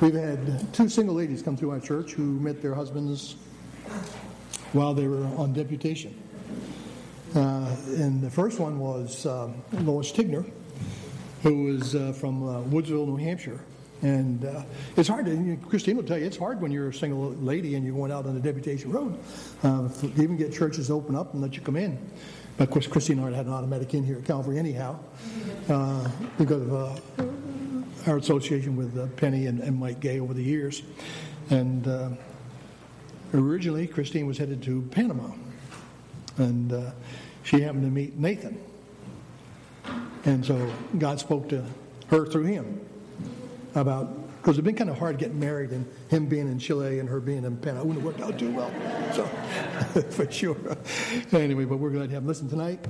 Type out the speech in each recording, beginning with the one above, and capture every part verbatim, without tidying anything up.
We've had two single ladies come through our church who met their husbands while they were on deputation. Uh, and the first one was um, Lois Tigner, who was uh, from uh, Woodsville, New Hampshire. And uh, it's hard to, you know, Christine will tell you, it's hard when you're a single lady and you're going out on the deputation road uh, to even get churches to open up and let you come in. But of course, Christine already had an automatic in here at Calvary anyhow uh, because of uh, our association with uh, Penny and, and Mike Gay over the years. And uh, originally, Christine was headed to Panama. And uh, she happened to meet Nathan. And so God spoke to her through him about, because it'd been kind of hard getting married and him being in Chile and her being in Panama. It wouldn't have worked out too well, so for sure. Anyway, but we're glad to have them. Listen, tonight,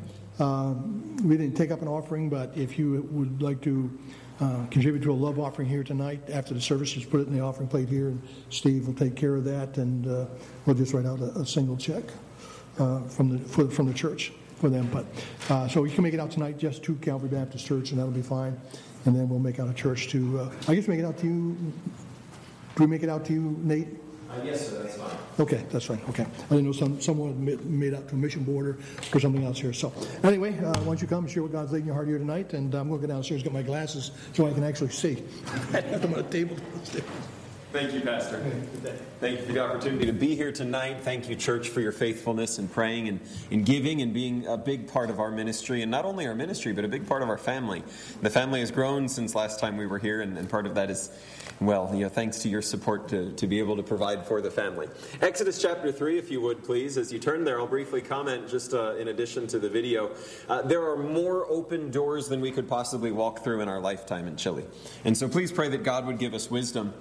um, we didn't take up an offering, but if you would like to uh, contribute to a love offering here tonight, after the service, just put it in the offering plate here, and Steve will take care of that, and uh, we'll just write out a, a single check uh, from the for, from the church for them. But uh, so you can make it out tonight just to Calvary Baptist Church, and that'll be fine. And then we'll make out a church to, uh, I guess make it out to you. Do we make it out to you, Nate? Uh, yes, sir, that's fine. Okay, that's fine. Okay. I didn't know some, someone made, made out to a mission board or, or something else here. So anyway, uh, why don't you come and share what God's leading your heart here tonight. And I'm going to go downstairs and get my glasses so I can actually see. I have them on a table downstairs. Thank you, Pastor. Thank you for the opportunity to be here tonight. Thank you, church, for your faithfulness in praying and in giving and being a big part of our ministry. And not only our ministry, but a big part of our family. The family has grown since last time we were here, and, and part of that is, well, you know, thanks to your support to, to be able to provide for the family. Exodus chapter three, if you would, please. As you turn there, I'll briefly comment, just uh, in addition to the video. Uh, there are more open doors than we could possibly walk through in our lifetime in Chile. And so please pray that God would give us wisdom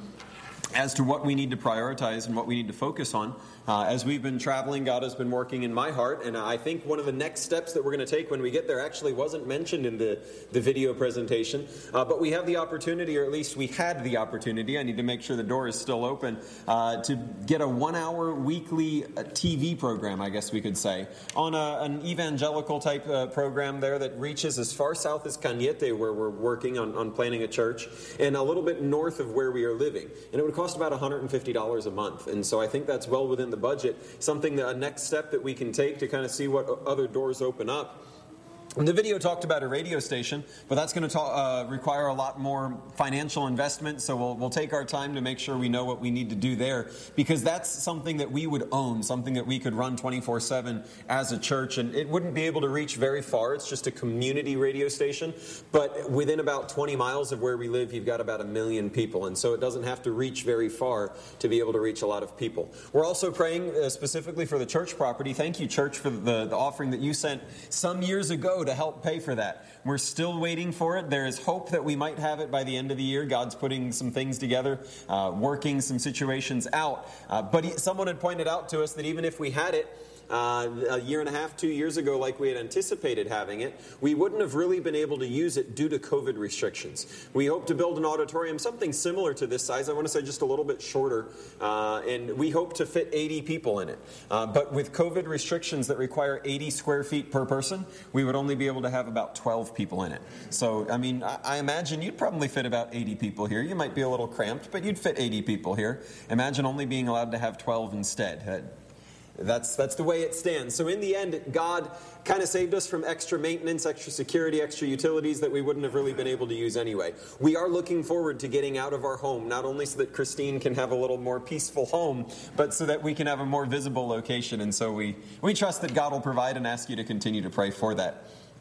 as to what we need to prioritize and what we need to focus on. Uh, as we've been traveling, God has been working in my heart, and I think one of the next steps that we're going to take when we get there actually wasn't mentioned in the, the video presentation, uh, but we have the opportunity, or at least we had the opportunity, I need to make sure the door is still open, uh, to get a one-hour weekly uh, T V program, I guess we could say, on a, an evangelical-type uh, program there that reaches as far south as Cañete, where we're working on, on planning a church, and a little bit north of where we are living. And it would cost about one hundred fifty dollars a month, and so I think that's well within the budget, something that a next step that we can take to kind of see what other doors open up. And the video talked about a radio station, but that's going to ta- uh, require a lot more financial investment, so we'll, we'll take our time to make sure we know what we need to do there, because that's something that we would own, something that we could run twenty-four seven as a church, and it wouldn't be able to reach very far. It's just a community radio station, but within about twenty miles of where we live, you've got about a million people, and so it doesn't have to reach very far to be able to reach a lot of people. We're also praying uh, specifically for the church property. Thank you, church, for the, the offering that you sent some years ago to help pay for that. We're still waiting for it. There is hope that we might have it by the end of the year. God's putting some things together, uh, working some situations out. Uh, but he, someone had pointed out to us that even if we had it, Uh, a year and a half, two years ago, like we had anticipated having it, we wouldn't have really been able to use it due to COVID restrictions. We hope to build an auditorium, something similar to this size. I want to say just a little bit shorter, uh, and we hope to fit eighty people in it. Uh, but with COVID restrictions that require eighty square feet per person, we would only be able to have about twelve people in it. So, I mean, I, I imagine you'd probably fit about eighty people here. You might be a little cramped, but you'd fit eighty people here. Imagine only being allowed to have twelve instead. Uh, That's that's the way it stands. So in the end, God kind of saved us from extra maintenance, extra security, extra utilities that we wouldn't have really been able to use anyway. We are looking forward to getting out of our home, not only so that Christine can have a little more peaceful home, but so that we can have a more visible location. And so we, we trust that God will provide, and ask you to continue to pray for that.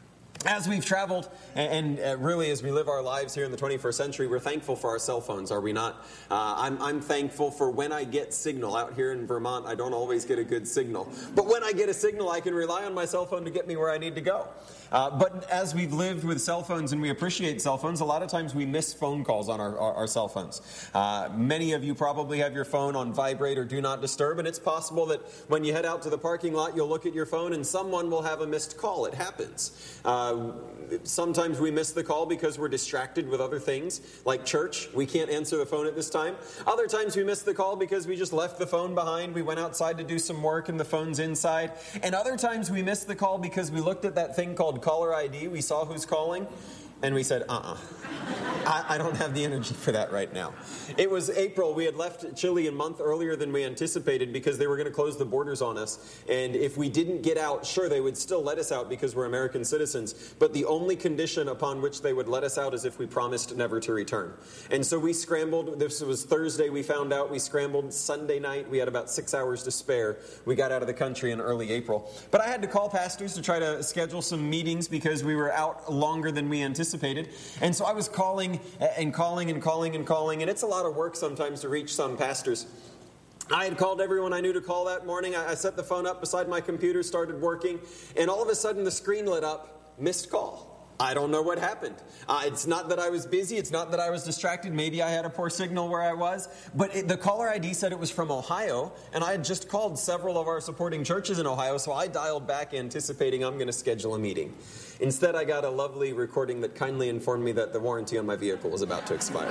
As we've traveled, and really as we live our lives here in the twenty-first century, we're thankful for our cell phones, are we not? Uh, I'm, I'm thankful for when I get signal. Out here in Vermont, I don't always get a good signal. But when I get a signal, I can rely on my cell phone to get me where I need to go. Uh, but as we've lived with cell phones, and we appreciate cell phones, a lot of times we miss phone calls on our, our, our cell phones. Uh, many of you probably have your phone on vibrate or do not disturb, and it's possible that when you head out to the parking lot, you'll look at your phone and someone will have a missed call. It happens. Uh, sometimes we miss the call because we're distracted with other things, like church. We can't answer the phone at this time. Other times we miss the call because we just left the phone behind. We went outside to do some work and the phone's inside. And other times we miss the call because we looked at that thing called caller I D. We saw who's calling, And we said, uh-uh. I, I don't have the energy for that right now. It was April. We had left Chile a month earlier than we anticipated because they were going to close the borders on us. And if we didn't get out, sure, they would still let us out because we're American citizens. But the only condition upon which they would let us out is if we promised never to return. And so we scrambled. This was Thursday we found out. We scrambled Sunday night. We had about six hours to spare. We got out of the country in early April. But I had to call pastors to try to schedule some meetings because we were out longer than we anticipated. And so I was calling and calling and calling and calling, and it's a lot of work sometimes to reach some pastors. I had called everyone I knew to call that morning. I set the phone up beside my computer, started working, and all of a sudden the screen lit up, missed call. I don't know what happened. Uh, it's not that I was busy. It's not that I was distracted. Maybe I had a poor signal where I was. But it, the caller I D said it was from Ohio, and I had just called several of our supporting churches in Ohio, so I dialed back anticipating I'm going to schedule a meeting. Instead, I got a lovely recording that kindly informed me that the warranty on my vehicle was about to expire.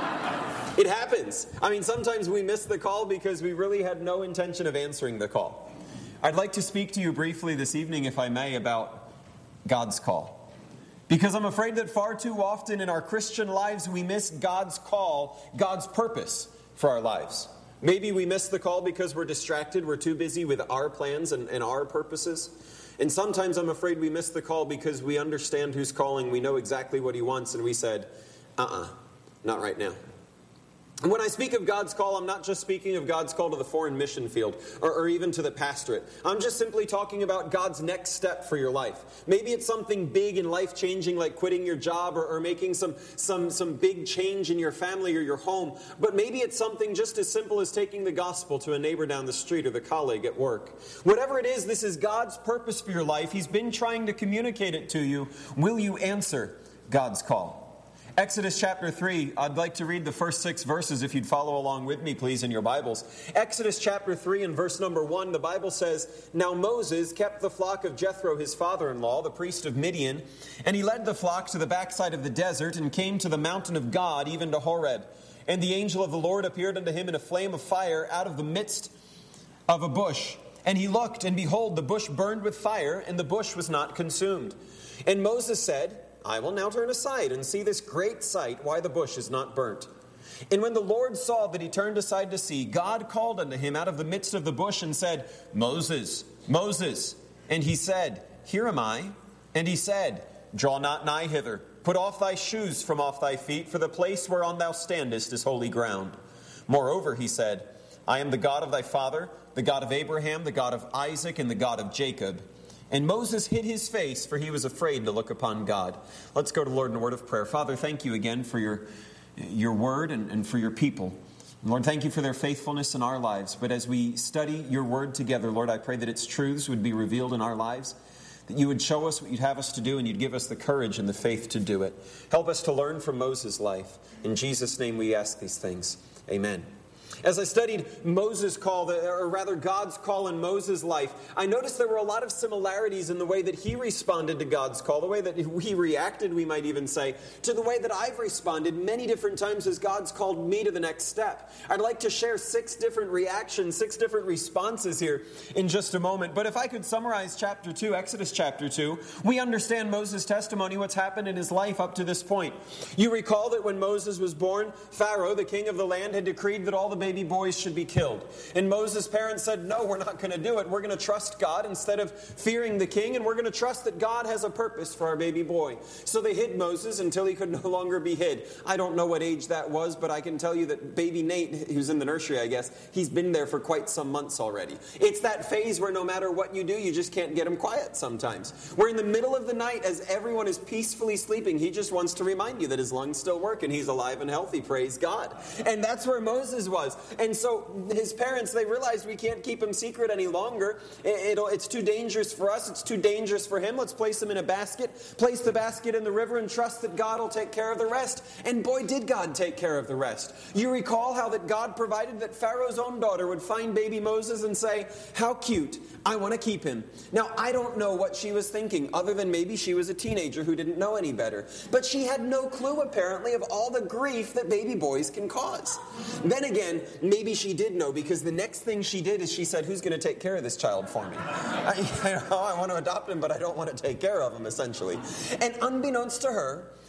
It happens. I mean, sometimes we miss the call because we really had no intention of answering the call. I'd like to speak to you briefly this evening, if I may, about God's call. Because I'm afraid that far too often in our Christian lives we miss God's call, God's purpose for our lives. Maybe we miss the call because we're distracted, we're too busy with our plans and, and our purposes. And sometimes I'm afraid we miss the call because we understand who's calling, we know exactly what He wants, and we said, uh-uh, not right now. And when I speak of God's call, I'm not just speaking of God's call to the foreign mission field or, or even to the pastorate. I'm just simply talking about God's next step for your life. Maybe it's something big and life-changing like quitting your job or, or making some, some, some big change in your family or your home. But maybe it's something just as simple as taking the gospel to a neighbor down the street or the colleague at work. Whatever it is, this is God's purpose for your life. He's been trying to communicate it to you. Will you answer God's call? Exodus chapter three, I'd like to read the first six verses if you'd follow along with me, please, in your Bibles. Exodus chapter three and verse number one, the Bible says, Now Moses kept the flock of Jethro, his father-in-law, the priest of Midian, and he led the flock to the backside of the desert and came to the mountain of God, even to Horeb. And the angel of the Lord appeared unto him in a flame of fire out of the midst of a bush. And he looked, and behold, the bush burned with fire, and the bush was not consumed. And Moses said, I will now turn aside and see this great sight, why the bush is not burnt. And when the Lord saw that he turned aside to see, God called unto him out of the midst of the bush and said, Moses, Moses. And he said, Here am I. And he said, Draw not nigh hither. Put off thy shoes from off thy feet, for the place whereon thou standest is holy ground. Moreover, he said, I am the God of thy father, the God of Abraham, the God of Isaac, and the God of Jacob. And Moses hid his face, for he was afraid to look upon God. Let's go to the Lord in a word of prayer. Father, thank you again for your, your word and, and for your people. Lord, thank you for their faithfulness in our lives. But as we study your word together, Lord, I pray that its truths would be revealed in our lives, that you would show us what you'd have us to do, and you'd give us the courage and the faith to do it. Help us to learn from Moses' life. In Jesus' name we ask these things. Amen. As I studied Moses' call, or rather God's call in Moses' life, I noticed there were a lot of similarities in the way that he responded to God's call, the way that he reacted, we might even say, to the way that I've responded many different times as God's called me to the next step. I'd like to share six different reactions, six different responses here in just a moment. But if I could summarize chapter two, Exodus chapter two, we understand Moses' testimony, what's happened in his life up to this point. You recall that when Moses was born, Pharaoh, the king of the land, had decreed that all the baby boys should be killed. And Moses' parents said, no, we're not going to do it. We're going to trust God instead of fearing the king, and we're going to trust that God has a purpose for our baby boy. So they hid Moses until he could no longer be hid. I don't know what age that was, but I can tell you that baby Nate, who's in the nursery, I guess, he's been there for quite some months already. It's that phase where no matter what you do, you just can't get him quiet sometimes. We're in the middle of the night as everyone is peacefully sleeping. He just wants to remind you that his lungs still work and he's alive and healthy, praise God. And that's where Moses was. And so his parents, they realized we can't keep him secret any longer. It, it'll, it's too dangerous for us. It's too dangerous for him. Let's place him in a basket, place the basket in the river, and trust that God will take care of the rest. And boy, did God take care of the rest. You recall how that God provided that Pharaoh's own daughter would find baby Moses and say, how cute, I want to keep him. Now, I don't know what she was thinking, other than maybe she was a teenager who didn't know any better. But she had no clue, apparently, of all the grief that baby boys can cause. Then again, maybe she did know, because the next thing she did is she said, who's going to take care of this child for me? I, you know, I want to adopt him, but I don't want to take care of him, essentially. And unbeknownst to her,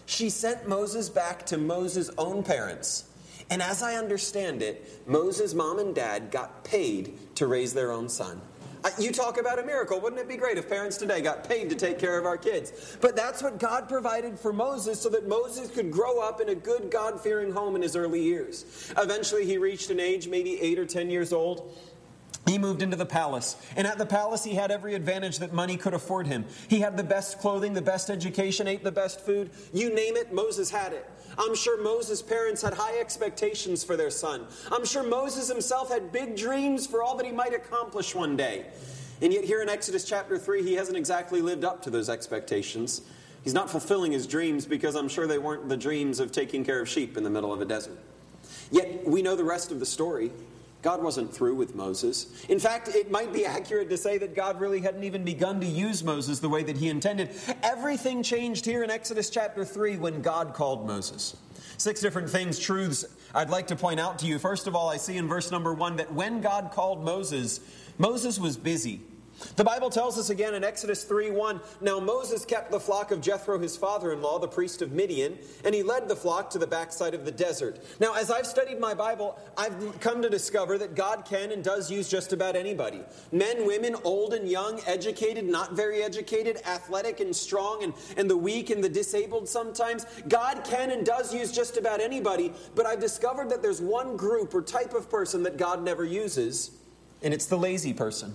she sent Moses back to Moses' own parents. And as I understand it, Moses' mom and dad got paid to raise their own son. You talk about a miracle. Wouldn't it be great if parents today got paid to take care of our kids? But that's what God provided for Moses so that Moses could grow up in a good God-fearing home in his early years. Eventually, he reached an age, maybe eight or ten years old. He moved into the palace. And at the palace, he had every advantage that money could afford him. He had the best clothing, the best education, ate the best food. You name it, Moses had it. I'm sure Moses' parents had high expectations for their son. I'm sure Moses himself had big dreams for all that he might accomplish one day. And yet here in Exodus chapter three, he hasn't exactly lived up to those expectations. He's not fulfilling his dreams because I'm sure they weren't the dreams of taking care of sheep in the middle of a desert. Yet we know the rest of the story. God wasn't through with Moses. In fact, it might be accurate to say that God really hadn't even begun to use Moses the way that he intended. Everything changed here in Exodus chapter three when God called Moses. Six different things, truths I'd like to point out to you. First of all, I see in verse number one that when God called Moses, Moses was busy. The Bible tells us again in Exodus three one, now Moses kept the flock of Jethro, his father-in-law, the priest of Midian, and he led the flock to the backside of the desert. Now, as I've studied my Bible, I've come to discover that God can and does use just about anybody. Men, women, old and young, educated, not very educated, athletic and strong, and, and the weak and the disabled sometimes. God can and does use just about anybody, but I've discovered that there's one group or type of person that God never uses, and it's the lazy person.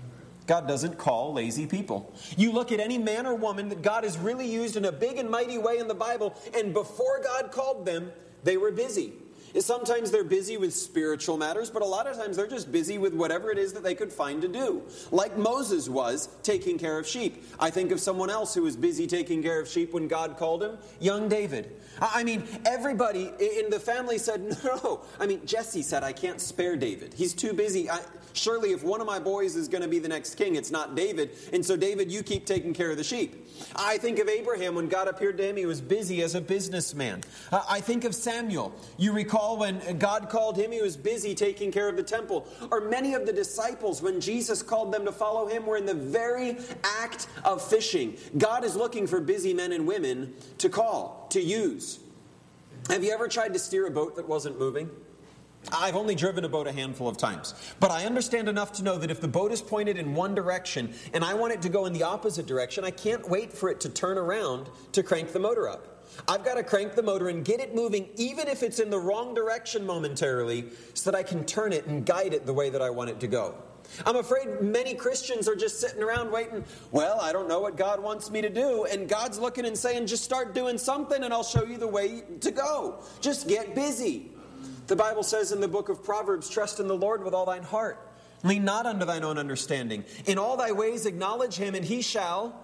God doesn't call lazy people. You look at any man or woman that God has really used in a big and mighty way in the Bible, and before God called them, they were busy. Sometimes they're busy with spiritual matters, but a lot of times they're just busy with whatever it is that they could find to do. Like Moses was, taking care of sheep. I think of someone else who was busy taking care of sheep when God called him, young David. I mean, everybody in the family said, no. I mean, Jesse said, I can't spare David. He's too busy. I, surely if one of my boys is going to be the next king, it's not David. And so David, you keep taking care of the sheep. I think of Abraham. When God appeared to him, he was busy as a businessman. I think of Samuel. You recall when God called him, he was busy taking care of the temple. Or many of the disciples, when Jesus called them to follow him, were in the very act of fishing. God is looking for busy men and women to call, to use. Have you ever tried to steer a boat that wasn't moving? I've only driven a boat a handful of times, but I understand enough to know that if the boat is pointed in one direction and I want it to go in the opposite direction, I can't wait for it to turn around to crank the motor up. I've got to crank the motor and get it moving, even if it's in the wrong direction momentarily, so that I can turn it and guide it the way that I want it to go. I'm afraid many Christians are just sitting around waiting, well, I don't know what God wants me to do, and God's looking and saying, just start doing something and I'll show you the way to go. Just get busy. The Bible says in the book of Proverbs, trust in the Lord with all thine heart. Lean not unto thine own understanding. In all thy ways acknowledge him, and he shall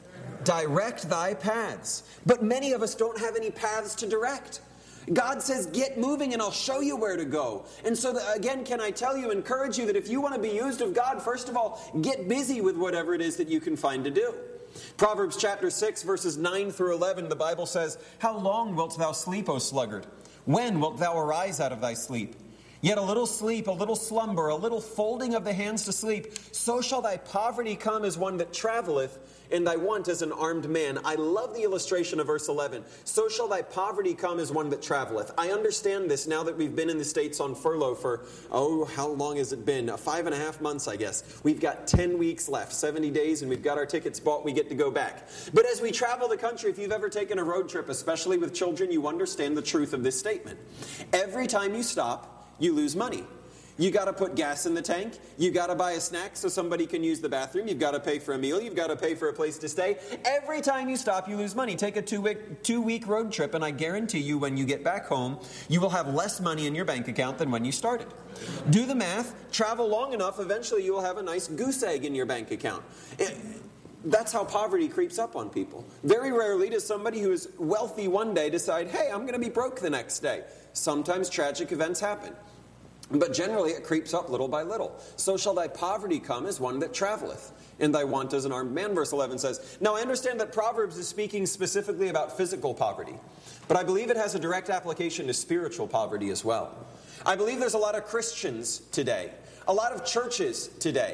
direct thy paths. But many of us don't have any paths to direct. God says, get moving and I'll show you where to go. And so that, again, can I tell you, encourage you that if you want to be used of God, first of all, get busy with whatever it is that you can find to do. Proverbs chapter six, verses nine through eleven, the Bible says, how long wilt thou sleep, O sluggard? When wilt thou arise out of thy sleep? Yet a little sleep, a little slumber, a little folding of the hands to sleep, so shall thy poverty come as one that traveleth, and thy want as an armed man. I love the illustration of verse eleven. So shall thy poverty come as one that traveleth. I understand this now that we've been in the States on furlough for, oh, how long has it been? Five and a half months, I guess. We've got ten weeks left, seventy days, and we've got our tickets bought. We get to go back. But as we travel the country, if you've ever taken a road trip, especially with children, you understand the truth of this statement. Every time you stop, you lose money. You got to put gas in the tank. You got to buy a snack so somebody can use the bathroom. You've got to pay for a meal. You've got to pay for a place to stay. Every time you stop, you lose money. Take a two-week, two-week road trip, and I guarantee you when you get back home, you will have less money in your bank account than when you started. Do the math. Travel long enough, eventually you will have a nice goose egg in your bank account. It, That's how poverty creeps up on people. Very rarely does somebody who is wealthy one day decide, hey, I'm going to be broke the next day. Sometimes tragic events happen. But generally it creeps up little by little. So shall thy poverty come as one that traveleth, and thy want as an armed man, verse eleven says. Now I understand that Proverbs is speaking specifically about physical poverty, but I believe it has a direct application to spiritual poverty as well. I believe there's a lot of Christians today, a lot of churches today,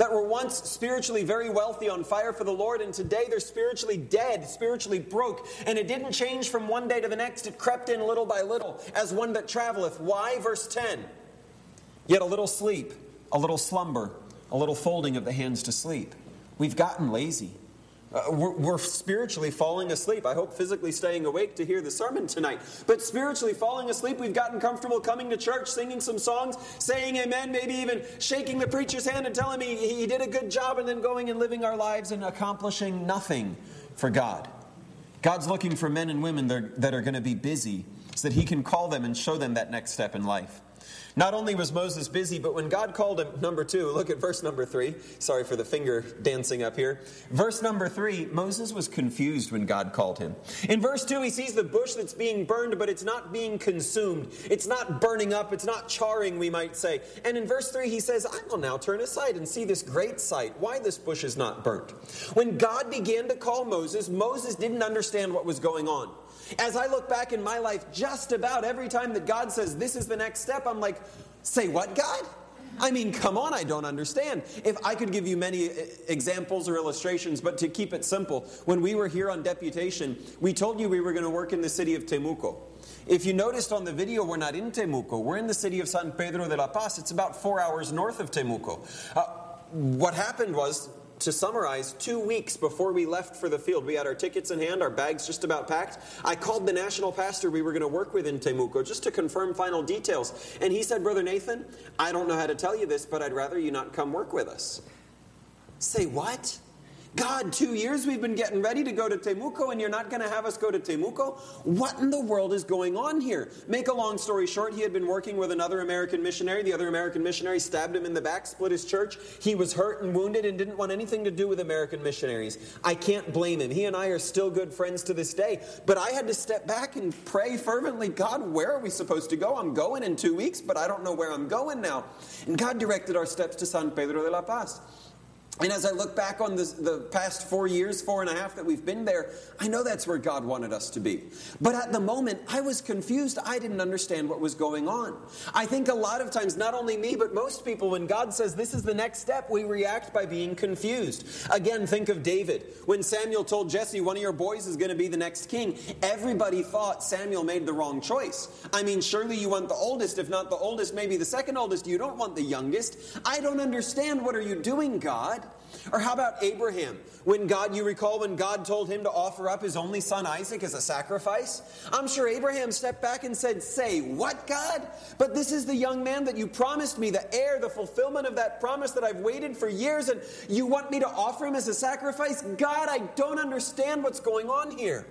that were once spiritually very wealthy, on fire for the Lord, and today they're spiritually dead, spiritually broke. And it didn't change from one day to the next. It crept in little by little, as one that traveleth. Why? Verse ten. Yet a little sleep, a little slumber, a little folding of the hands to sleep. We've gotten lazy. Uh, we're, we're spiritually falling asleep. I hope physically staying awake to hear the sermon tonight. But spiritually falling asleep, we've gotten comfortable coming to church, singing some songs, saying amen, maybe even shaking the preacher's hand and telling me he did a good job, and then going and living our lives and accomplishing nothing for God. God's looking for men and women that are, that are going to be busy so that He can call them and show them that next step in life. Not only was Moses busy, but when God called him, number two, look at verse number three. Sorry for the finger dancing up here. Verse number three, Moses was confused when God called him. In verse two, he sees the bush that's being burned, but it's not being consumed. It's not burning up. It's not charring, we might say. And in verse three, he says, I will now turn aside and see this great sight, why this bush is not burnt. When God began to call Moses, Moses didn't understand what was going on. As I look back in my life, just about every time that God says, this is the next step, I'm like, say what, God? I mean, come on, I don't understand. If I could give you many examples or illustrations, but to keep it simple, when we were here on deputation, we told you we were going to work in the city of Temuco. If you noticed on the video, we're not in Temuco. We're in the city of San Pedro de la Paz. It's about four hours north of Temuco. Uh, what happened was, to summarize, two weeks before we left for the field, we had our tickets in hand, our bags just about packed. I called the national pastor we were going to work with in Temuco just to confirm final details. And he said, Brother Nathan, I don't know how to tell you this, but I'd rather you not come work with us. Say what? God, two years we've been getting ready to go to Temuco, and you're not going to have us go to Temuco? What in the world is going on here? Make a long story short, he had been working with another American missionary. The other American missionary stabbed him in the back, split his church. He was hurt and wounded and didn't want anything to do with American missionaries. I can't blame him. He and I are still good friends to this day. But I had to step back and pray fervently, God, where are we supposed to go? I'm going in two weeks, but I don't know where I'm going now. And God directed our steps to San Pedro de la Paz. And as I look back on this, the past four years, four and a half that we've been there, I know that's where God wanted us to be. But at the moment, I was confused. I didn't understand what was going on. I think a lot of times, not only me, but most people, when God says this is the next step, we react by being confused. Again, think of David. When Samuel told Jesse, one of your boys is going to be the next king, everybody thought Samuel made the wrong choice. I mean, surely you want the oldest, if not the oldest, maybe the second oldest. You don't want the youngest. I don't understand. What are you doing, God? Or how about Abraham? When God, you recall when God told him to offer up his only son Isaac as a sacrifice? I'm sure Abraham stepped back and said, say, what, God? But this is the young man that you promised me, the heir, the fulfillment of that promise that I've waited for years, and you want me to offer him as a sacrifice? God, I don't understand what's going on here.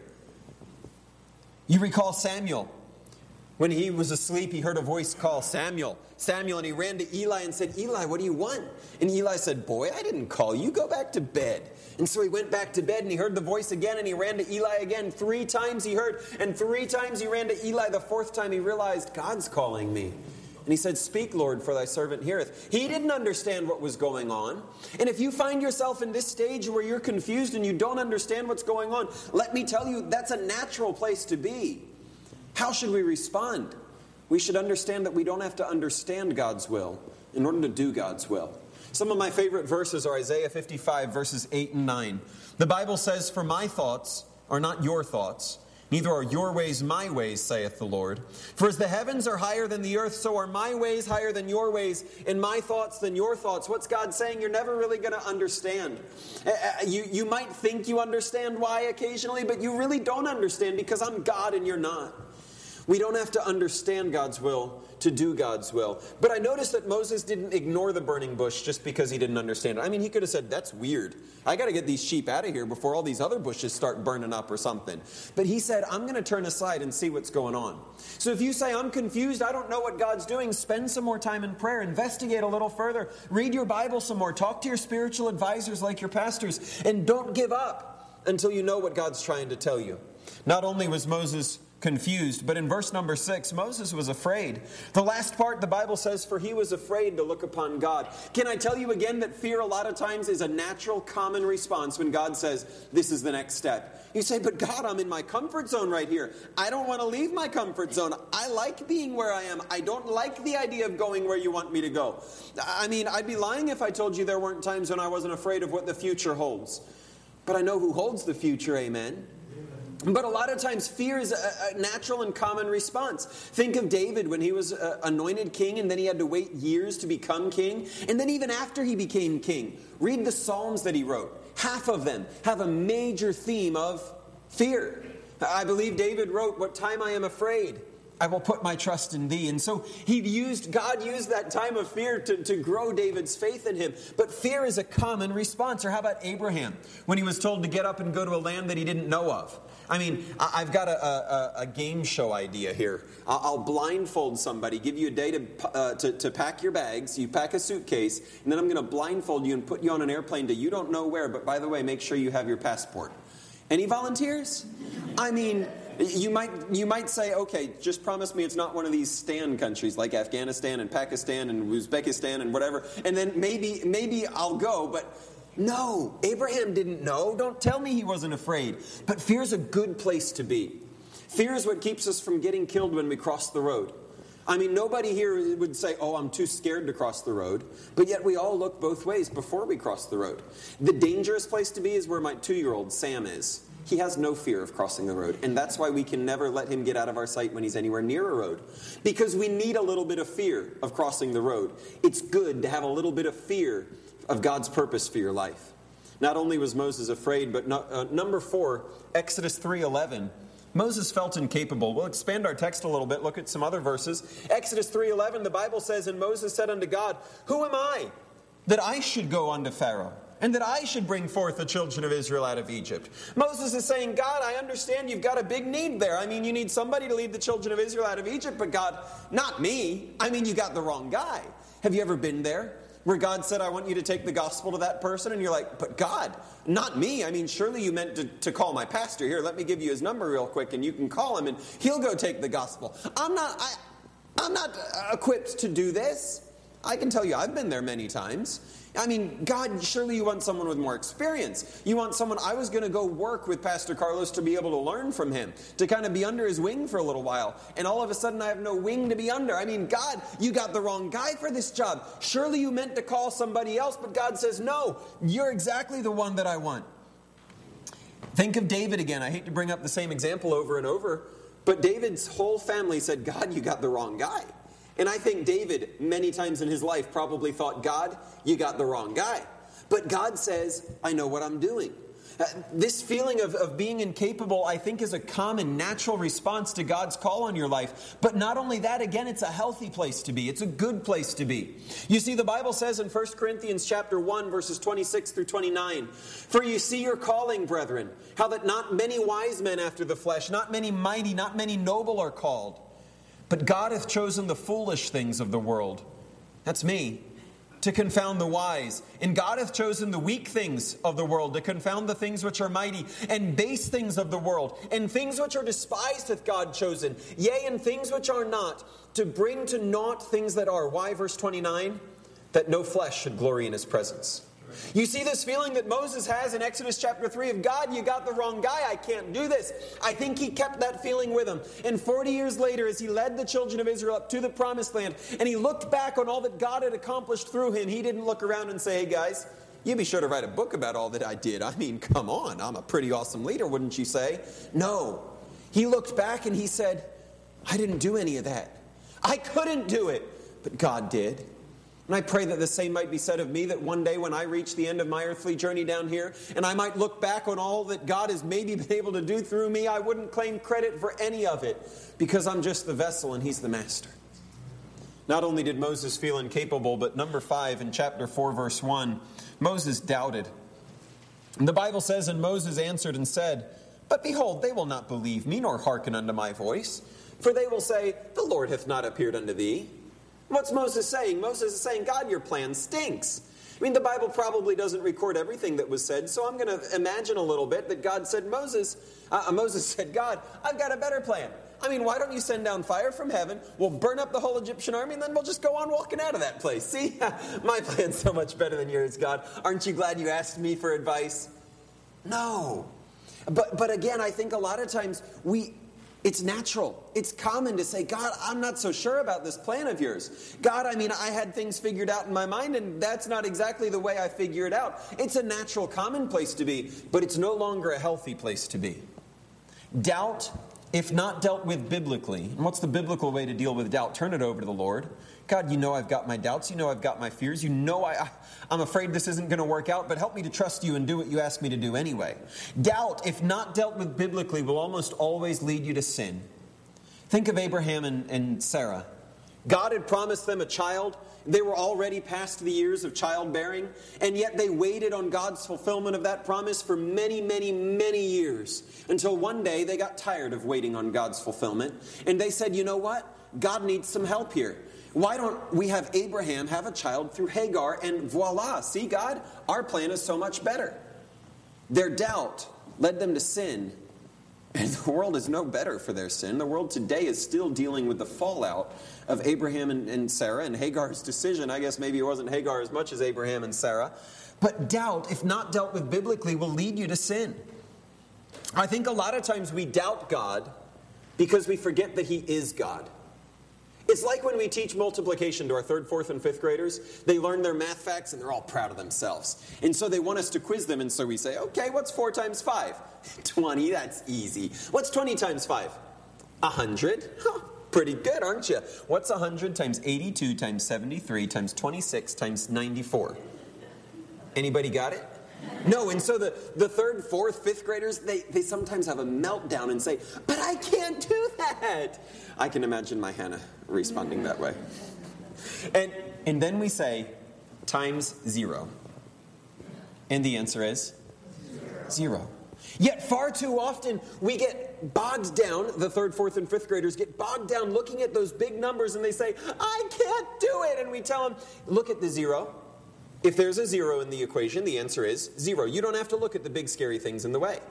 You recall Samuel. When he was asleep, he heard a voice call, Samuel, Samuel, and he ran to Eli and said, Eli, what do you want? And Eli said, boy, I didn't call you. Go back to bed. And so he went back to bed, and he heard the voice again, and he ran to Eli again. Three times he heard, and three times he ran to Eli. The fourth time he realized, God's calling me. And he said, speak, Lord, for thy servant heareth. He didn't understand what was going on. And if you find yourself in this stage where you're confused and you don't understand what's going on, let me tell you, that's a natural place to be. How should we respond? We should understand that we don't have to understand God's will in order to do God's will. Some of my favorite verses are Isaiah fifty-five, verses eight and nine. The Bible says, for my thoughts are not your thoughts, neither are your ways my ways, saith the Lord. For as the heavens are higher than the earth, so are my ways higher than your ways, and my thoughts than your thoughts. What's God saying? You're never really going to understand. You, you might think you understand why occasionally, but you really don't understand because I'm God and you're not. We don't have to understand God's will to do God's will. But I noticed that Moses didn't ignore the burning bush just because he didn't understand it. I mean, he could have said, that's weird. I got to get these sheep out of here before all these other bushes start burning up or something. But he said, I'm going to turn aside and see what's going on. So if you say, I'm confused, I don't know what God's doing, spend some more time in prayer, investigate a little further, read your Bible some more, talk to your spiritual advisors like your pastors, and don't give up until you know what God's trying to tell you. Not only was Moses confused. But in verse number six, Moses was afraid. The last part, the Bible says, for he was afraid to look upon God. Can I tell you again that fear a lot of times is a natural, common response when God says, this is the next step. You say, but God, I'm in my comfort zone right here. I don't want to leave my comfort zone. I like being where I am. I don't like the idea of going where you want me to go. I mean, I'd be lying if I told you there weren't times when I wasn't afraid of what the future holds. But I know who holds the future, amen. But a lot of times fear is a, a natural and common response. Think of David when he was uh, anointed king and then he had to wait years to become king. And then even after he became king, read the Psalms that he wrote. Half of them have a major theme of fear. I believe David wrote, what time I am afraid, I will put my trust in thee. And so he used, God used that time of fear to, to grow David's faith in him. But fear is a common response. Or how about Abraham when he was told to get up and go to a land that he didn't know of? I mean, I've got a, a, a game show idea here. I'll blindfold somebody, give you a day to, uh, to, to pack your bags. You pack a suitcase, and then I'm going to blindfold you and put you on an airplane to you don't know where. But by the way, make sure you have your passport. Any volunteers? I mean, you might you might say, okay, just promise me it's not one of these stand countries like Afghanistan and Pakistan and Uzbekistan and whatever. And then maybe maybe I'll go, but no, Abraham didn't know. Don't tell me he wasn't afraid. But fear's a good place to be. Fear is what keeps us from getting killed when we cross the road. I mean, nobody here would say, oh, I'm too scared to cross the road. But yet we all look both ways before we cross the road. The dangerous place to be is where my two-year-old Sam is. He has no fear of crossing the road. And that's why we can never let him get out of our sight when he's anywhere near a road. Because we need a little bit of fear of crossing the road. It's good to have a little bit of fear of God's purpose for your life. Not only was Moses afraid, but no, uh, number four, Exodus three eleven. Moses felt incapable. We'll expand our text a little bit, look at some other verses. Exodus three eleven, the Bible says, and Moses said unto God, who am I that I should go unto Pharaoh, and that I should bring forth the children of Israel out of Egypt? Moses is saying, God, I understand you've got a big need there. I mean, you need somebody to lead the children of Israel out of Egypt, but God, not me. I mean, you got the wrong guy. Have you ever been there? Where God said, I want you to take the gospel to that person, and you're like, but God, not me. I mean, surely you meant to, to call my pastor. Here, let me give you his number real quick, and you can call him, and he'll go take the gospel. I'm not, I, I'm not equipped to do this. I can tell you, I've been there many times. I mean, God, surely you want someone with more experience. You want someone, I was going to go work with Pastor Carlos to be able to learn from him, to kind of be under his wing for a little while. And all of a sudden I have no wing to be under. I mean, God, you got the wrong guy for this job. Surely you meant to call somebody else, but God says, no, you're exactly the one that I want. Think of David again. I hate to bring up the same example over and over, but David's whole family said, God, you got the wrong guy. And I think David, many times in his life, probably thought, God, you got the wrong guy. But God says, I know what I'm doing. Uh, this feeling of, of being incapable, I think, is a common, natural response to God's call on your life. But not only that, again, it's a healthy place to be. It's a good place to be. You see, the Bible says in First Corinthians chapter one, verses twenty-six through twenty-nine, for you see your calling, brethren, how that not many wise men after the flesh, not many mighty, not many noble are called. But God hath chosen the foolish things of the world, that's me, to confound the wise. And God hath chosen the weak things of the world to confound the things which are mighty, and base things of the world, and things which are despised hath God chosen, yea, and things which are not, to bring to naught things that are. Why, verse twenty-nine? That no flesh should glory in his presence. You see this feeling that Moses has in Exodus chapter three of, God, you got the wrong guy. I can't do this. I think he kept that feeling with him. And forty years later, as he led the children of Israel up to the promised land, and he looked back on all that God had accomplished through him, he didn't look around and say, hey guys, you be sure to write a book about all that I did. I mean, come on, I'm a pretty awesome leader, wouldn't you say? No. He looked back and he said, I didn't do any of that. I couldn't do it, but God did. And I pray that the same might be said of me, that one day when I reach the end of my earthly journey down here, and I might look back on all that God has maybe been able to do through me, I wouldn't claim credit for any of it, because I'm just the vessel and he's the master. Not only did Moses feel incapable, but number five in chapter four, verse one, Moses doubted. And the Bible says, and Moses answered and said, but behold, they will not believe me, nor hearken unto my voice. For they will say, the Lord hath not appeared unto thee. What's Moses saying? Moses is saying, God, your plan stinks. I mean, the Bible probably doesn't record everything that was said, so I'm going to imagine a little bit that God said, Moses, uh, Moses said, God, I've got a better plan. I mean, why don't you send down fire from heaven? We'll burn up the whole Egyptian army, and then we'll just go on walking out of that place. See, my plan's so much better than yours, God. Aren't you glad you asked me for advice? No. But, but again, I think a lot of times we... It's natural. It's common to say, God, I'm not so sure about this plan of yours. God, I mean, I had things figured out in my mind, and that's not exactly the way I figure it out. It's a natural, common place to be, but it's no longer a healthy place to be. Doubt, if not dealt with biblically, and what's the biblical way to deal with doubt? Turn it over to the Lord. God, you know I've got my doubts. You know I've got my fears. You know I, I, I'm afraid this isn't going to work out, but help me to trust you and do what you ask me to do anyway. Doubt, if not dealt with biblically, will almost always lead you to sin. Think of Abraham and, and Sarah. God had promised them a child. They were already past the years of childbearing, and yet they waited on God's fulfillment of that promise for many, many, many years, until one day they got tired of waiting on God's fulfillment, and they said, you know what? God needs some help here. Why don't we have Abraham have a child through Hagar, and voila, see, God, our plan is so much better. Their doubt led them to sin, and the world is no better for their sin. The world today is still dealing with the fallout of Abraham and, and Sarah and Hagar's decision. I guess maybe it wasn't Hagar as much as Abraham and Sarah. But doubt, if not dealt with biblically, will lead you to sin. I think a lot of times we doubt God because we forget that He is God. It's like when we teach multiplication to our third, fourth, and fifth graders. They learn their math facts and they're all proud of themselves. And so they want us to quiz them, and so we say, okay, what's four times five? twenty, that's easy. What's twenty times five? one hundred. Huh, pretty good, aren't you? What's one hundred times eighty-two times seventy-three times twenty-six times ninety-four? Anybody got it? No, and so the, the third, fourth, fifth graders, they, they sometimes have a meltdown and say, but I can't do that. I can imagine my Hannah responding that way. And, and then we say, times zero. And the answer is? Zero. Zero. Yet far too often we get bogged down, the third, fourth, and fifth graders get bogged down looking at those big numbers and they say, I can't do it. And we tell them, look at the zero. If there's a zero in the equation, the answer is zero. You don't have to look at the big scary things in the way.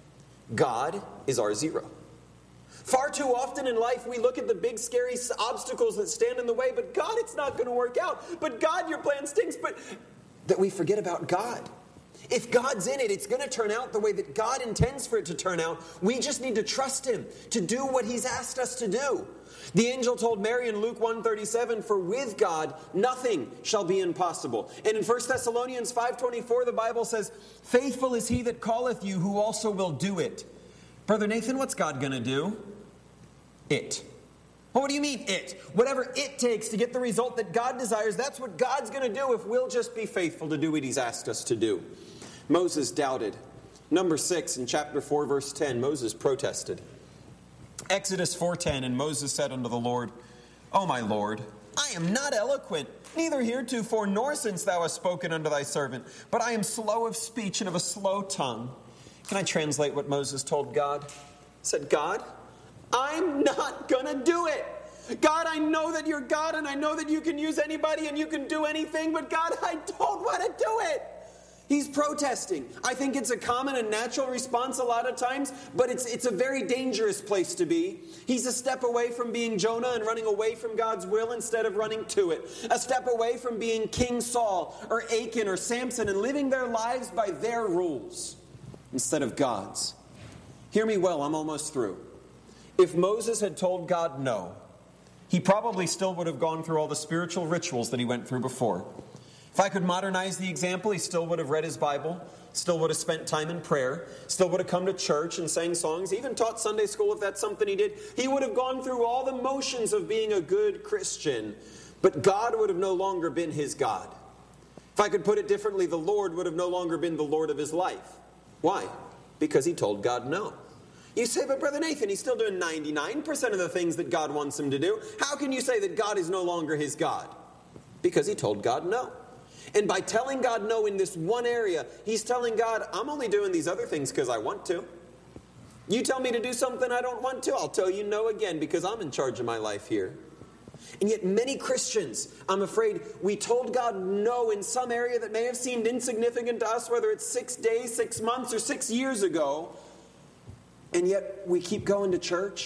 God is our zero. Far too often in life we look at the big scary obstacles that stand in the way, but God, it's not going to work out. But God, your plan stinks. But that we forget about God. If God's in it, it's going to turn out the way that God intends for it to turn out. We just need to trust Him to do what He's asked us to do. The angel told Mary in Luke one thirty-seven, for with God nothing shall be impossible. And in First Thessalonians five twenty-four, the Bible says, faithful is He that calleth you, who also will do it. Brother Nathan, what's God going to do? It. Well, what do you mean it? Whatever it takes to get the result that God desires, that's what God's going to do if we'll just be faithful to do what He's asked us to do. Moses doubted. Number six in chapter four, verse ten, Moses protested. Exodus four ten, and Moses said unto the Lord, O my Lord, I am not eloquent, neither heretofore nor since thou hast spoken unto thy servant, but I am slow of speech and of a slow tongue. Can I translate what Moses told God? He said, God, I'm not going to do it. God, I know that you're God, and I know that you can use anybody and you can do anything, but God, I don't want to do it. He's protesting. I think it's a common and natural response a lot of times, but it's it's a very dangerous place to be. He's a step away from being Jonah and running away from God's will instead of running to it. A step away from being King Saul or Achan or Samson and living their lives by their rules instead of God's. Hear me well, I'm almost through. If Moses had told God no, he probably still would have gone through all the spiritual rituals that he went through before. If I could modernize the example, he still would have read his Bible, still would have spent time in prayer, still would have come to church and sang songs, even taught Sunday school if that's something he did. He would have gone through all the motions of being a good Christian, but God would have no longer been his God. If I could put it differently, the Lord would have no longer been the Lord of his life. Why? Because he told God no. You say, but Brother Nathan, he's still doing ninety-nine percent of the things that God wants him to do. How can you say that God is no longer his God? Because he told God no. And by telling God no in this one area, he's telling God, I'm only doing these other things because I want to. You tell me to do something I don't want to, I'll tell you no again because I'm in charge of my life here. And yet many Christians, I'm afraid, we told God no in some area that may have seemed insignificant to us, whether it's six days, six months, or six years ago. And yet we keep going to church.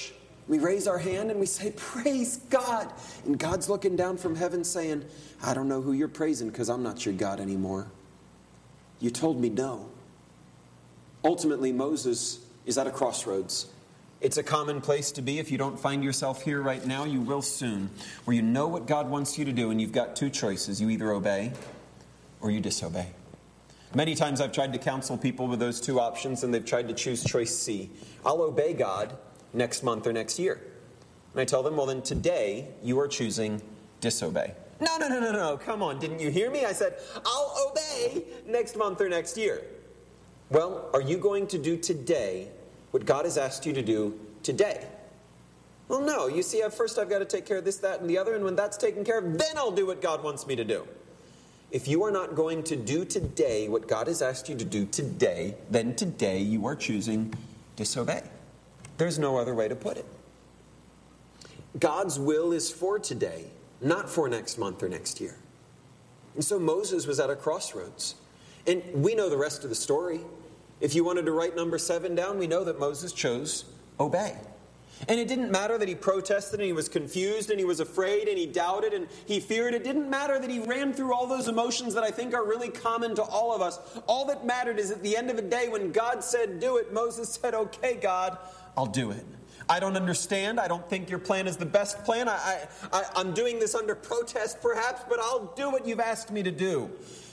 We raise our hand and we say, praise God. And God's looking down from heaven saying, I don't know who you're praising because I'm not your God anymore. You told me no. Ultimately, Moses is at a crossroads. It's a common place to be. If you don't find yourself here right now, you will soon. Where you know what God wants you to do and you've got two choices. You either obey or you disobey. Many times I've tried to counsel people with those two options and they've tried to choose choice C. I'll obey God next month or next year. And I tell them, well then today you are choosing disobey. No, no, no, no, no, come on, didn't you hear me? I said, I'll obey next month or next year. Well, are you going to do today what God has asked you to do today? Well, no, you see, first I've got to take care of this, that, and the other, and when that's taken care of, then I'll do what God wants me to do. If you are not going to do today what God has asked you to do today, then today you are choosing disobey. There's no other way to put it. God's will is for today, not for next month or next year. And so Moses was at a crossroads. And we know the rest of the story. If you wanted to write number seven down, we know that Moses chose obey. And it didn't matter that he protested and he was confused and he was afraid and he doubted and he feared. It didn't matter that he ran through all those emotions that I think are really common to all of us. All that mattered is at the end of the day when God said do it, Moses said, okay, God, I'll do it. I don't understand. I don't think your plan is the best plan. I, I, I, I'm doing this under protest perhaps, but I'll do what you've asked me to do.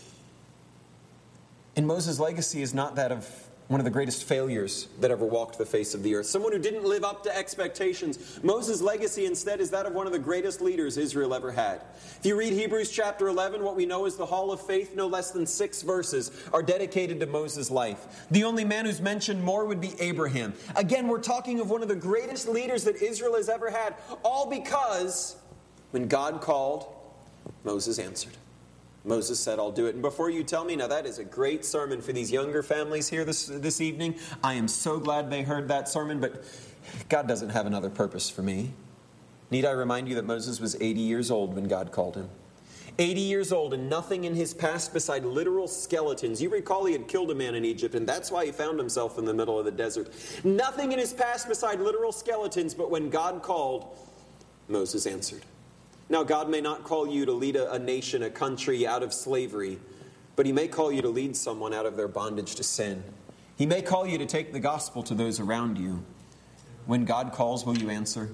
And Moses' legacy is not that of one of the greatest failures that ever walked the face of the earth. Someone who didn't live up to expectations. Moses' legacy instead is that of one of the greatest leaders Israel ever had. If you read Hebrews chapter eleven, what we know is the Hall of Faith, no less than six verses are dedicated to Moses' life. The only man who's mentioned more would be Abraham. Again, we're talking of one of the greatest leaders that Israel has ever had, all because when God called, Moses answered. Moses said, I'll do it. And before you tell me, now that is a great sermon for these younger families here this, this evening. I am so glad they heard that sermon, but God doesn't have another purpose for me. Need I remind you that Moses was eighty years old when God called him? eighty years old and nothing in his past beside literal skeletons. You recall he had killed a man in Egypt, and that's why he found himself in the middle of the desert. Nothing in his past beside literal skeletons, but when God called, Moses answered. Now, God may not call you to lead a, a nation, a country out of slavery, but He may call you to lead someone out of their bondage to sin. He may call you to take the gospel to those around you. When God calls, will you answer?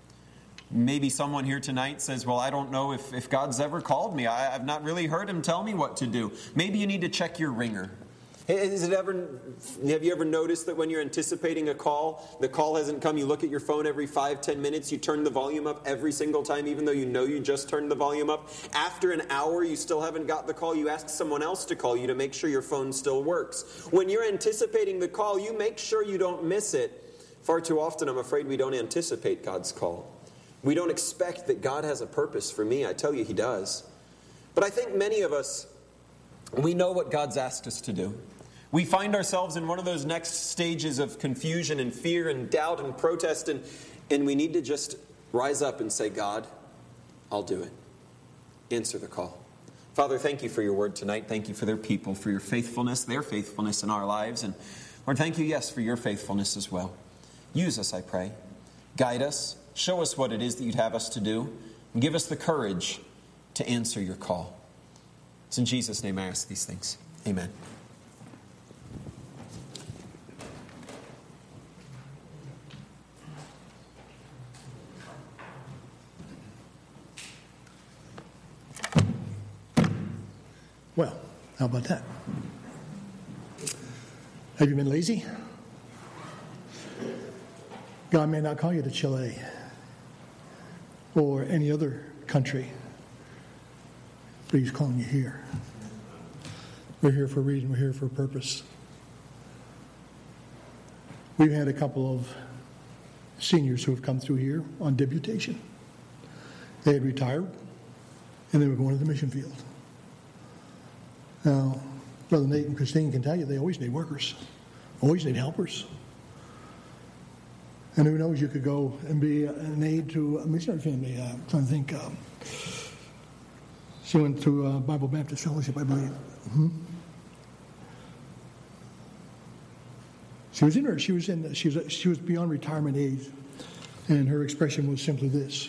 Maybe someone here tonight says, well, I don't know if, if God's ever called me. I, I've not really heard Him tell me what to do. Maybe you need to check your ringer. Is it ever, have you ever noticed that when you're anticipating a call, the call hasn't come, you look at your phone every five, ten minutes, you turn the volume up every single time, even though you know you just turned the volume up. After an hour, you still haven't got the call, you ask someone else to call you to make sure your phone still works. When you're anticipating the call, you make sure you don't miss it. Far too often, I'm afraid we don't anticipate God's call. We don't expect that God has a purpose for me. I tell you, He does. But I think many of us, we know what God's asked us to do. We find ourselves in one of those next stages of confusion and fear and doubt and protest, and, and we need to just rise up and say, God, I'll do it. Answer the call. Father, thank you for your word tonight. Thank you for their people, for your faithfulness, their faithfulness in our lives. And Lord, thank you, yes, for your faithfulness as well. Use us, I pray. Guide us. Show us what it is that you'd have us to do. And give us the courage to answer your call. It's in Jesus' name I ask these things. Amen. Well, how about that? Have you been lazy? God may not call you to Chile or any other country, but He's calling you here. We're here for a reason. We're here for a purpose. We've had a couple of seniors who have come through here on deputation. They had retired, and they were going to the mission field. Now, Brother Nate and Christine can tell you they always need workers, always need helpers. And who knows, you could go and be an aid to a missionary family. Uh, I'm trying to think. Um, she went to uh, Bible Baptist Fellowship, I believe. Mm-hmm. She was in her. She was in. She was. She was beyond retirement age, And her expression was simply this.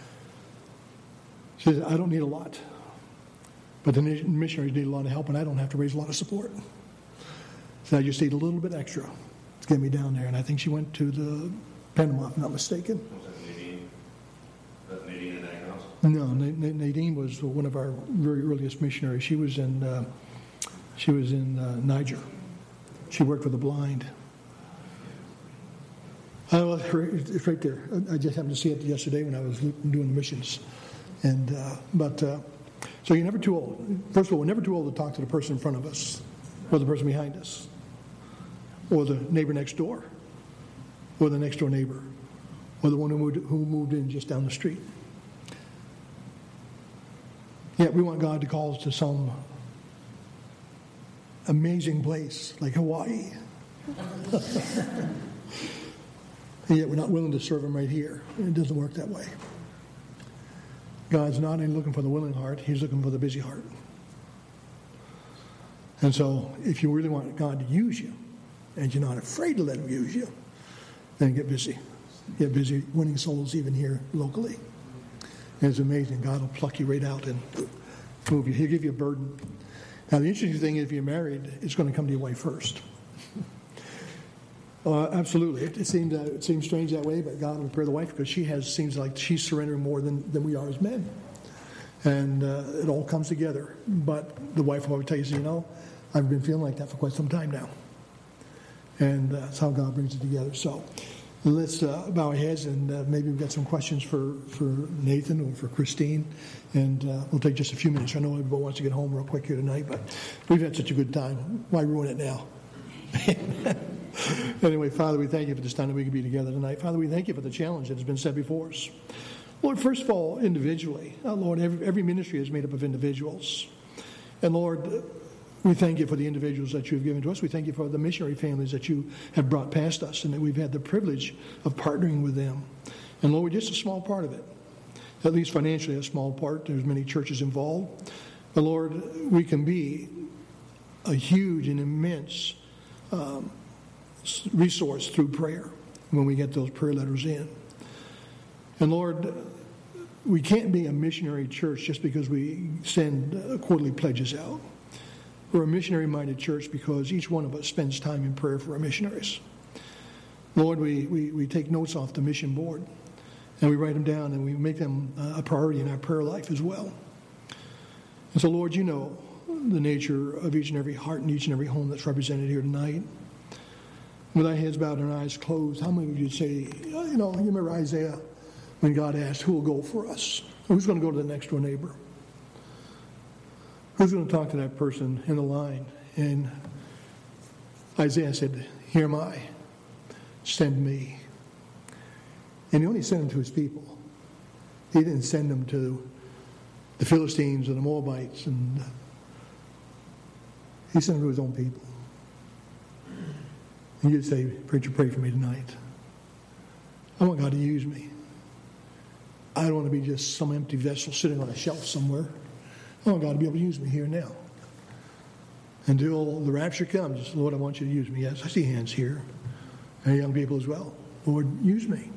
She said, I don't need a lot, but the missionaries need a lot of help, and I don't have to raise a lot of support. So I just need a little bit extra to get me down there. And I think she went to the Panama, if I'm not mistaken. Was that Nadine? Was that Nadine in Agnos? No, Nadine was one of our very earliest missionaries. She was in uh, she was in uh, Niger. She worked with the blind. Oh, it's right there. I just happened to see it yesterday when I was doing the missions. And uh, but uh, so you're never too old. First of all, we're never too old to talk to the person in front of us, or the person behind us, or the neighbor next door, or the next door neighbor, or the one who moved, who moved in just down the street. Yet we want God to call us to some amazing place like Hawaii. And yet we're not willing to serve Him right here. It doesn't work that way. God's not only looking for the willing heart, He's looking for the busy heart. And so if you really want God to use you, and you're not afraid to let Him use you, then get busy. Get busy winning souls even here locally. And it's amazing. God will pluck you right out and move you. He'll give you a burden. Now, the interesting thing is, if you're married, it's going to come to your wife first. Uh, absolutely. It, it seemed uh, it seems strange that way, but God will prepare the wife because she has seems like she's surrendering more than, than we are as men. And uh, it all comes together. But the wife will always tell you, you know, I've been feeling like that for quite some time now. And uh, that's how God brings it together. So let's uh, bow our heads, and uh, maybe we've got some questions for, for Nathan or for Christine. And uh, we'll take just a few minutes. I know everybody wants to get home real quick here tonight, but we've had such a good time. Why ruin it now? Anyway, Father, we thank you for this time that we can be together tonight. Father, we thank you for the challenge that has been set before us. Lord, first of all, individually. Uh, Lord, every, every ministry is made up of individuals. And Lord, we thank you for the individuals that you have given to us. We thank you for the missionary families that you have brought past us and that we've had the privilege of partnering with them. And Lord, we're just a small part of it. At least financially a small part. There's many churches involved. But Lord, we can be a huge and immense um, resource through prayer when we get those prayer letters in. And Lord, we can't be a missionary church just because we send uh, quarterly pledges out. We're a missionary-minded church because each one of us spends time in prayer for our missionaries. Lord, we, we, we take notes off the mission board, and we write them down, and we make them a priority in our prayer life as well. And so, Lord, you know the nature of each and every heart and each and every home that's represented here tonight. With our heads bowed and our eyes closed, how many of you say, oh, you know, you remember Isaiah when God asked, who will go for us? Who's going to go to the next door neighbor? Who's going to talk to that person in the line? And Isaiah said, here am I, send me. And he only sent them to his people. He didn't send them to the Philistines and the Moabites. And he sent them to his own people. And you'd say, preacher, pray for me tonight. I want God to use me. I don't want to be just some empty vessel sitting on a shelf somewhere. I want God to be able to use me here and now. Until the rapture comes, Lord, I want you to use me. Yes, I see hands here. And young people as well. Lord, use me.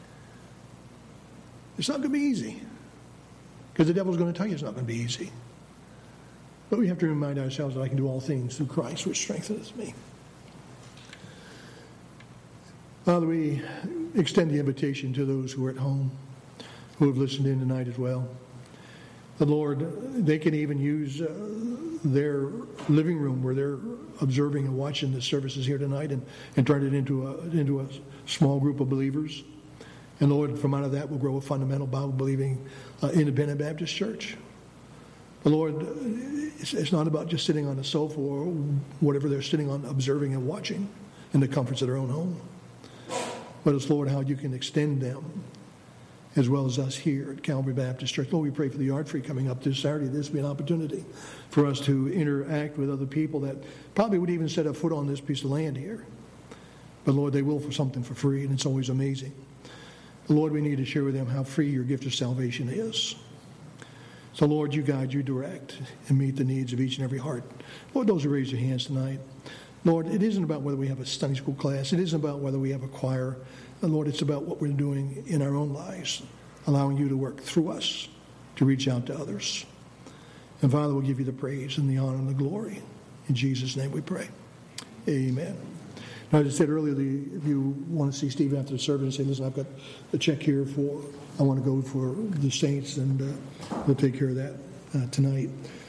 It's not going to be easy. Because the devil's going to tell you it's not going to be easy. But we have to remind ourselves that I can do all things through Christ, which strengthens me. Father, we extend the invitation to those who are at home, who have listened in tonight as well. The Lord, they can even use uh, their living room where they're observing and watching the services here tonight and, and turn it into a, into a small group of believers. And Lord, from out of that will grow a fundamental Bible-believing uh, independent Baptist church. But Lord, it's, it's not about just sitting on a sofa or whatever they're sitting on, observing and watching in the comforts of their own home. But it's, Lord, how you can extend them as well as us here at Calvary Baptist Church. Lord, we pray for the Art Free coming up this Saturday. This will be an opportunity for us to interact with other people that probably would even set a foot on this piece of land here. But Lord, they will for something for free, and it's always amazing. But Lord, we need to share with them how free your gift of salvation is. So Lord, you guide, you direct, and meet the needs of each and every heart. Lord, those who raise their hands tonight, Lord, it isn't about whether we have a Sunday school class. It isn't about whether we have a choir. Lord, it's about what we're doing in our own lives, allowing you to work through us to reach out to others. And Father, we'll give you the praise and the honor and the glory. In Jesus' name we pray. Amen. Now, as I said earlier, the, if you want to see Steve after the service and say, listen, I've got a check here for, I want to go for the saints, and uh, we'll take care of that uh, tonight.